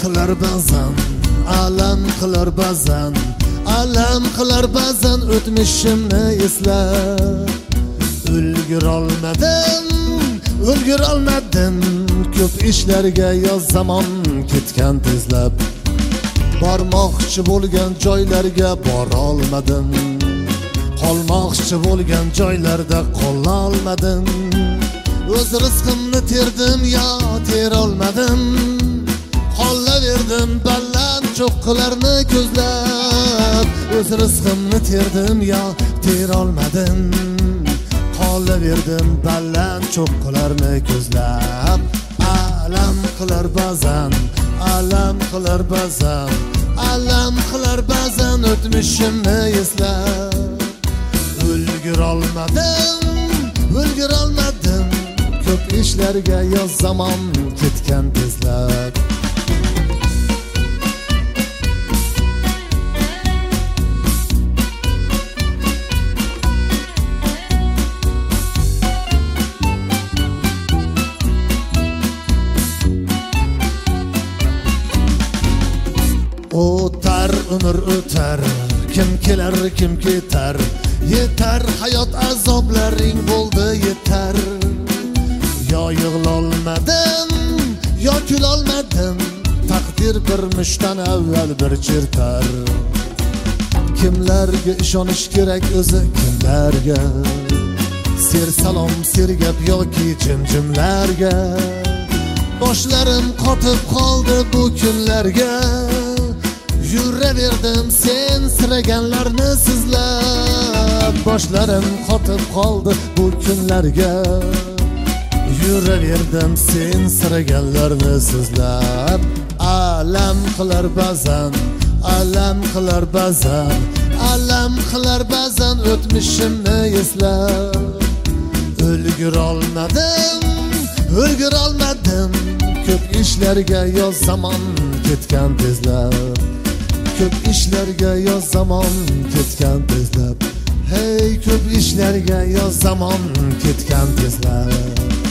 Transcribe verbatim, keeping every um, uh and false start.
qilar ba'zan, alam qilar ba'zan, alam qilar ba'zan o'tmishimni eslab. Ulgurolmadim, ulgurolmadim, ko'p ishlarga yoz zamon ketgan tezlab. Bormoqchi bo'lgan joylarga bora olmadim, qolmoqchi bo'lgan joylarda qola olmadim. O'z rizqimni terdim yo tera olmadim, qolaverdim baland cho'qqilarni ko'zlab. O'z rizqimni terdim yo tera olmadim, qolaverdim baland cho'qqilarni ko'zlab. Alam qilar ba'zan, alam qilar ba'zan, alam qilar ba'zan o'tmishimni eslab. Ulgurolmadim, ulgurolmadim, ko'p ishlarga yoz zamon ketgan tezlab. O'tar umr o'tar, kim kelar kim ketar, yetar hayot azoblaring bo'ldi yetar. Yo yig'lolmadim, yo kulolmadim, taqdir bir mushtan avval bir chertar. Kimlarga ishonish kerak o'zi kimlarga, ser salom sergap yoki jimjimlarga. Boshlarim qotib qoldi bu kunlarga, yuraverdim sen siraganlarni sizlab. Boshlarim qotib qoldi bu kunlarga, yuraverdim sen siraganlarni sizlab. Alam qilar ba'zan, alam qilar ba'zan, alam qilar ba'zan o'tmishimni eslab. Ulgurolmadim, ulgurolmadim, ko'p ishlarga yoz zamon ketgan tezlab. Ko'p ishlarga yoz zamon ketgan tezlab. Hey, ko'p ishlarga yoz zamon ketgan tezlab.